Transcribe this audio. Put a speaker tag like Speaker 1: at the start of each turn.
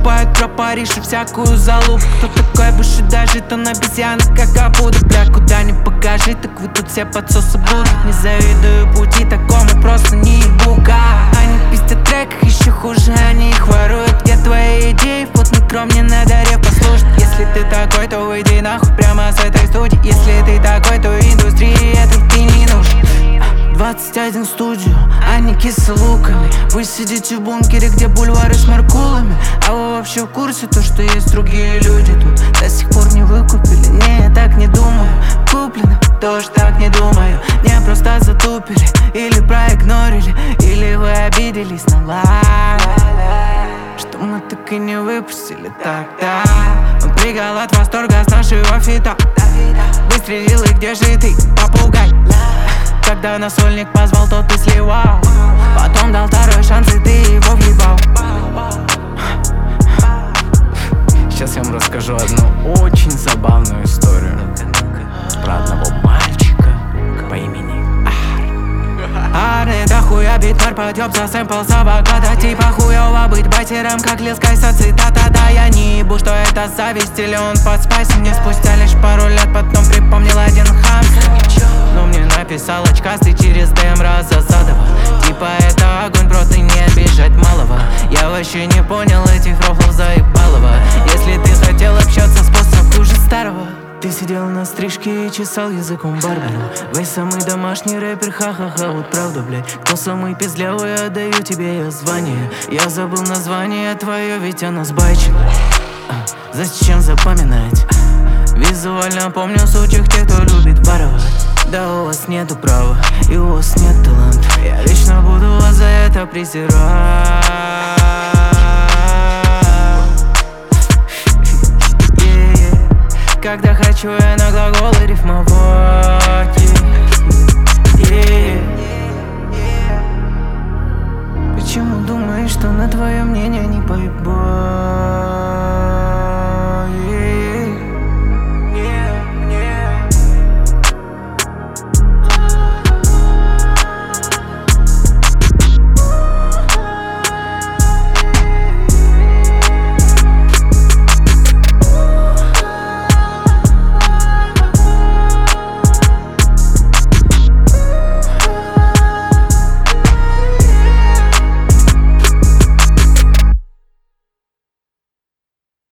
Speaker 1: покупают про Париж и всякую залупу. Кто такой выше даже, то на обезьянок как капуда. Бля, куда ни покажи, так вы тут все подсосы будут. Не завидую пути такому, просто не ебука. Они пиздят в треках, еще хуже, они их воруют. Где твои идеи? Вот микро, мне надо реп послушать. Если ты такой, то уйди нахуй прямо с этой студии. Если ты такой, то индустрии этой ты не нужен. 21 в студию, а не кислолуками. Вы сидите в бункере, где бульвары с маркулами. А вы вообще в курсе, то, что есть другие люди тут до сих пор не выкупили? Не, я так не думаю. Куплено, тоже так не думаю. Не, просто затупили, или проигнорили, или вы обиделись на лайк, что мы так и не выпустили тогда. Он прыгал от восторга с нашего фита. Выстрелил, и где же ты, попугай? Когда на сольник позвал, тот ты сливал. Потом дал второй шанс, и ты его въебал.
Speaker 2: Сейчас я вам расскажу одну очень забавную историю про одного мальчика по имени
Speaker 1: Ар, это хуя бит, нарпотёб за сэмпл с авокадо. Типа хуёво быть байтером, как Лил Скайса, цитата. Да я не ебу, что это зависть или он под спайсом. Мне спустя лишь пару лет потом припомнил один хамстер. Но мне написал очкастый через ДМ Разазадова. Типа это огонь, бро, ты не обижать малого. Я вообще не понял этих рофлов заебалова. Если ты хотел общаться, способ хуже старого. Ты сидел на стрижке и чесал языком Барбару. Вы самый домашний рэпер, ха-ха-ха, вот правда, блядь. Кто самый пиздлявый, отдаю тебе я звание. Я забыл название твое, ведь оно сбайчено. Зачем запоминать? Визуально помню сучих тех, кто любит воровать. Да у вас нету права, и у вас нет таланта. Я лично буду вас за это презирать. Когда хочу, я на глаголы рифмовой.